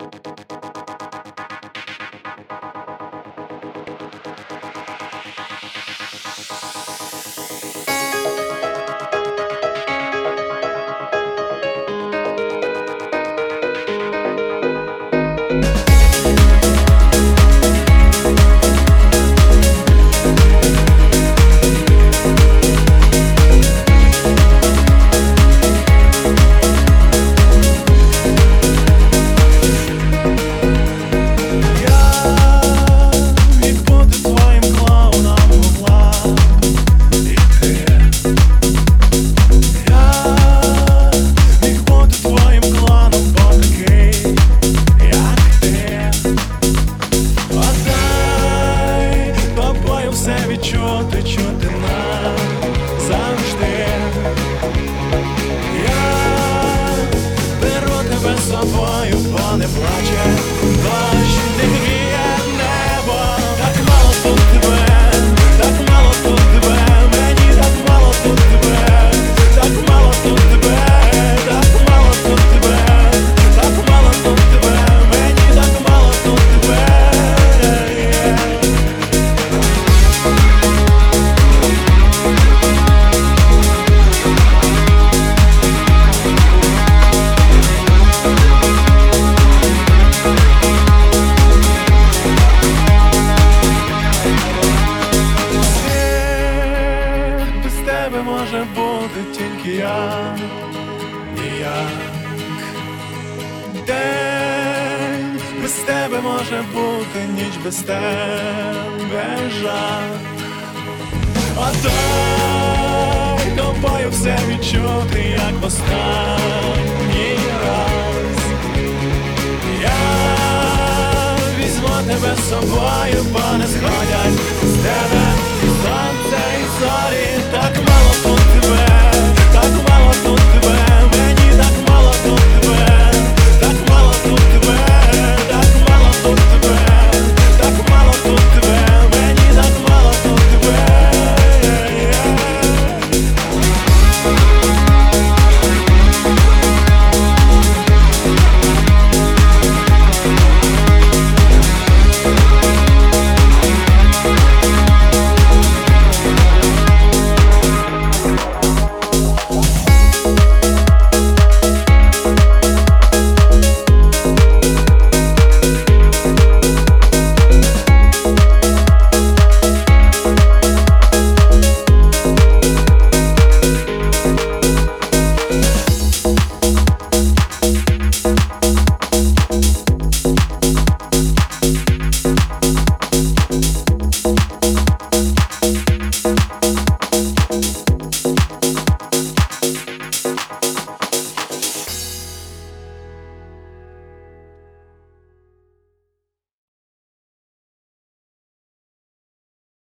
Чути нам завжди. Я беру тебе з собою, бо не плаче дощ, не гріє небо. Так мало тут тебе, так мало тут тебе, мені так мало тут тебе, так мало тут тебе, так мало тут тебе, так мало тут тебе, мені так мало тут тебе. Може бути тільки я, ніяк. День без тебе може бути, ніч без тебе жах. Отдай тобою все відчути, як в останній раз. Я візьму тебе з собою, бо не сходять з тебе